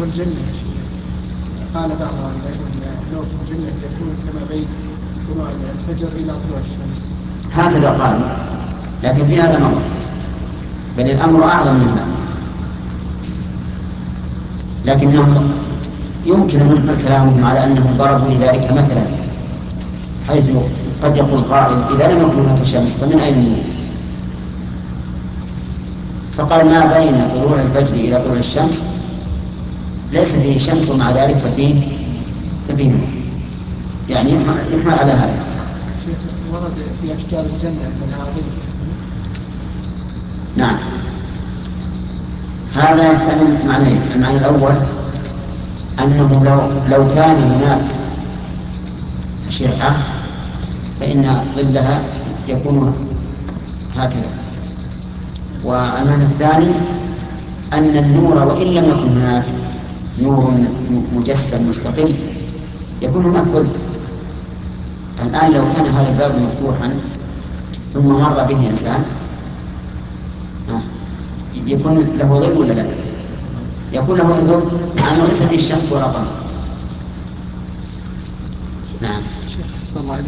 الجنة يا شيخ، قال بعض العلماء أنه في الجنة يكون كما بين طلوع الفجر إلى طلوع الشمس. هكذا قال، لكن في هذا نظر، بل الأمر أعظم من هذا. لكنهم يمكن أن يحمل كلامهم على أنهم ضربوا لذلك مثلا، حيث قد يقول قائل إذا لم يكن هناك شمس فمن أين النور؟ فقال ما بين طلوع الفجر إلى طلوع الشمس ليس فيه شمس، ومع ذلك ففيه نور، يعني يحمل على هذا. شيخ ورد في أشجار الجنة أنها ظل. نعم، هذا يحتمل معنيين. المعنى الأول أنه لو كان هناك أشعة فإن ظلها يكون هكذا. والمعنى الثاني أن النور وإن لم يكن هناك نور مجسم مستقل يكون هناك ظل. الآن لو كان هذا الباب مفتوحا ثم مر به إنسان يكون له ظل ولا لا؟ يكون له ظل مع أنه ليس فيه الشمس ولا قمر. نعم. شيخ صلى الله عليه